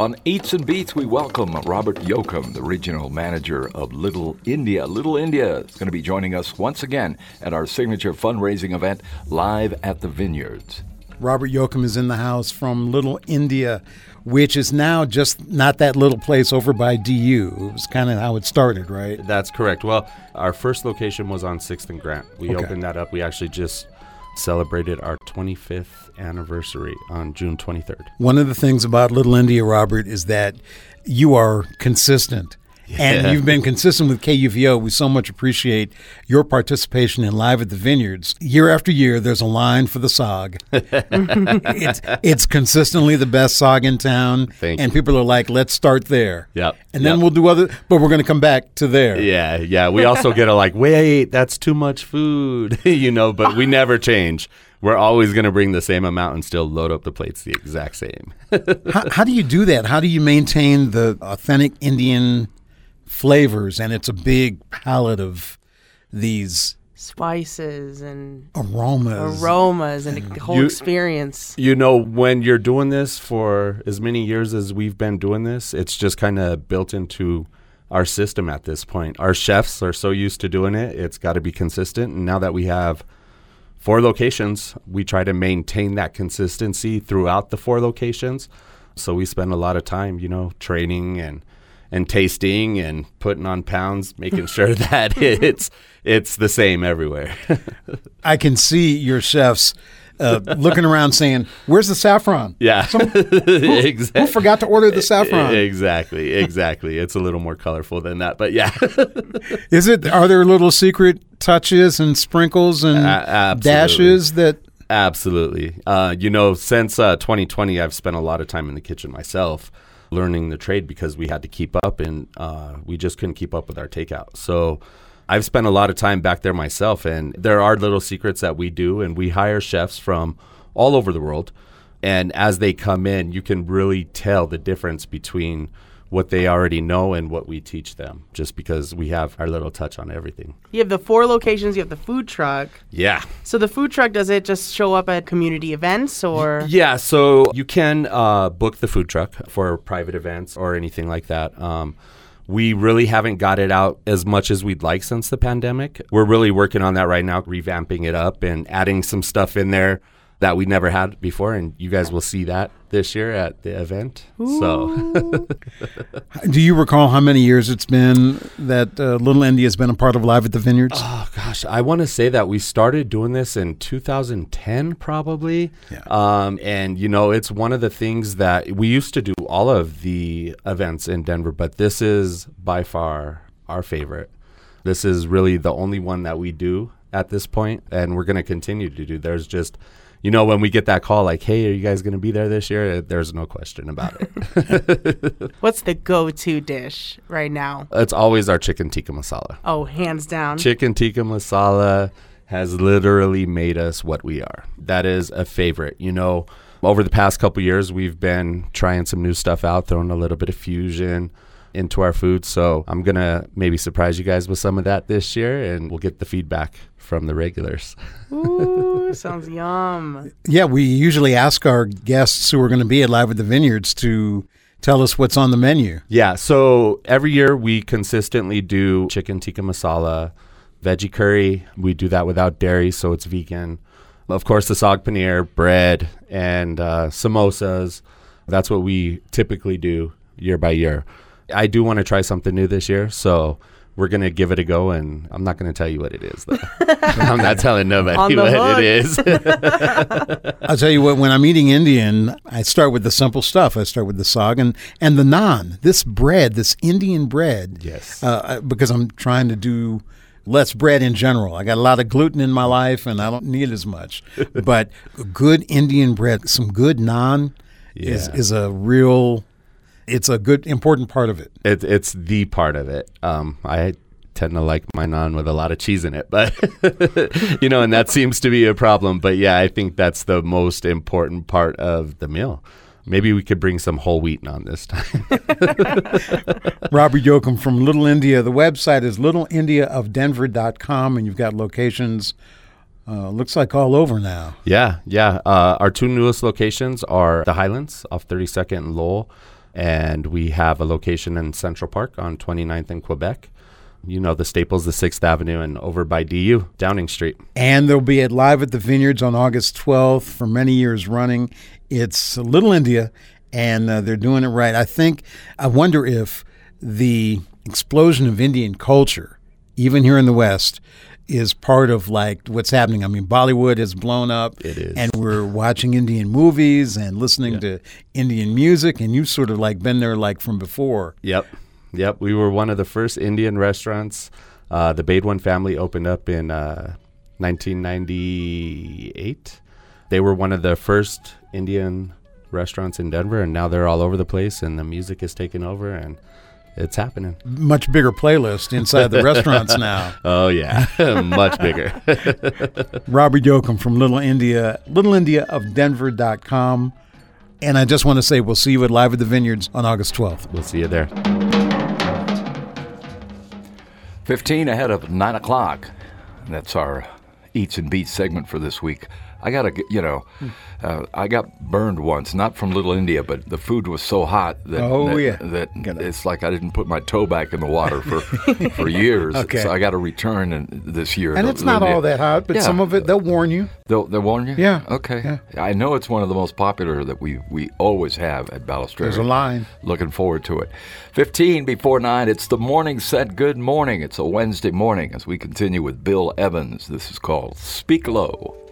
On Eats and Beats, we welcome Robert Yoakum, the regional manager of Little India. Little India is going to be joining us once again at our signature fundraising event, Live at the Vineyards. Robert Yoakum is in the house from Little India, which is now just not that little place over by DU. It was kind of how it started, right? That's correct. Well, our first location was on 6th and Grant. We opened that up. We actually just celebrated our 25th anniversary on June 23rd. One of the things about Little India, Robert, is that you are consistent. And you've been consistent with KUVO. We so much appreciate your participation in Live at the Vineyards. Year after year, there's a line for the SOG. It's consistently the best SOG in town. Thank and you. people are like, let's start there. Yep. And then we'll do other, but we're going to come back to there. Yeah. We also get a wait, that's too much food, but we never change. We're always going to bring the same amount and still load up the plates the exact same. How do you do that? How do you maintain the authentic Indian flavors? And it's a big palette of these spices and aromas and the whole experience. When you're doing this for as many years as we've been doing this, it's just kind of built into our system at this point. Our chefs are so used to doing it, it's got to be consistent. And now that we have 4 locations, we try to maintain that consistency throughout the 4 locations. So we spend a lot of time, training and tasting and putting on pounds, making sure that it's the same everywhere. I can see your chefs looking around saying, where's the saffron? Yeah. Exactly. Who forgot to order the saffron? Exactly. It's a little more colorful than that, but yeah. Are there little secret touches and sprinkles and dashes that... Absolutely. Since 2020, I've spent a lot of time in the kitchen myself, learning the trade because we had to keep up and we just couldn't keep up with our takeout. So I've spent a lot of time back there myself, and there are little secrets that we do, and we hire chefs from all over the world. And as they come in, you can really tell the difference between what they already know and what we teach them, just because we have our little touch on everything. You have the 4 locations, you have the food truck. Yeah. So the food truck, does it just show up at community events or? Yeah, so you can book the food truck for private events or anything like that. We really haven't got it out as much as we'd like since the pandemic. We're really working on that right now, revamping it up and adding some stuff in there that we never had before, and you guys will see that this year at the event. Ooh. So, do you recall how many years it's been that Little India has been a part of Live at the Vineyards? Oh gosh, I want to say that we started doing this in 2010, probably. Yeah. And it's one of the things that we used to do all of the events in Denver, but this is by far our favorite. This is really the only one that we do at this point, and we're going to continue to do. There's just when we get that call hey, are you guys going to be there this year? There's no question about it. What's the go-to dish right now? It's always our chicken tikka masala. Oh, hands down. Chicken tikka masala has literally made us what we are. That is a favorite. Over the past couple years, we've been trying some new stuff out, throwing a little bit of fusion into our food. So I'm going to maybe surprise you guys with some of that this year, and we'll get the feedback from the regulars. Ooh, sounds yum. Yeah, we usually ask our guests who are going to be at Live at the Vineyards to tell us what's on the menu. Yeah, so every year we consistently do chicken tikka masala, veggie curry. We do that without dairy, so it's vegan. Of course, the saag paneer, bread, and samosas. That's what we typically do year by year. I do want to try something new this year, so we're going to give it a go, and I'm not going to tell you what it is, though. I'm not telling nobody what it is. I'll tell you what, when I'm eating Indian, I start with the simple stuff. I start with the saag and the naan, this bread, this Indian bread. Yes. Because I'm trying to do less bread in general. I got a lot of gluten in my life, and I don't need as much. But good Indian bread, some good naan is a real... It's a good, important part of it. It's the part of it. I tend to like my naan with a lot of cheese in it, but, and that seems to be a problem. But yeah, I think that's the most important part of the meal. Maybe we could bring some whole wheat naan this time. Robert Yoakum from Little India. The website is littleindiaofdenver.com, and you've got locations, looks like all over now. Yeah. Our 2 newest locations are the Highlands off 32nd and Lowell. And we have a location in Central Park on 29th and Quebec. You know the staples, the 6th Avenue, and over by DU, Downing Street. And they'll be at Live at the Vineyards on August 12th for many years running. It's Little India, and they're doing it right. I wonder if the explosion of Indian culture, even here in the West, is part of like what's happening. I mean, Bollywood has blown up. It is. And we're watching Indian movies and listening to Indian music, and you've sort of like been there like from before. Yep. We were one of the first Indian restaurants. The Baidwan family opened up in 1998. They were one of the first Indian restaurants in Denver, and now they're all over the place, and the music has taken over, and it's happening. Much bigger playlist inside the restaurants now. Oh, yeah. Much bigger. Robert Yoakum from Little India, littleindiaofdenver.com. And I just want to say we'll see you at Live at the Vineyards on August 12th. We'll see you there. 15 ahead of 9 o'clock. That's our Eats and Beats segment for this week. I got to, I got burned once, not from Little India, but the food was so hot that it's like I didn't put my toe back in the water for years. Okay. So I got to return this year. And it's not all that hot, but some of it, they'll warn you. They'll warn you? Yeah. Okay. Yeah. I know it's one of the most popular that we always have at Balustrade. There's a line. Looking forward to it. 15 before 9, it's the Morning Set. Good morning. It's a Wednesday morning as we continue with Bill Evans. This is called Speak Low.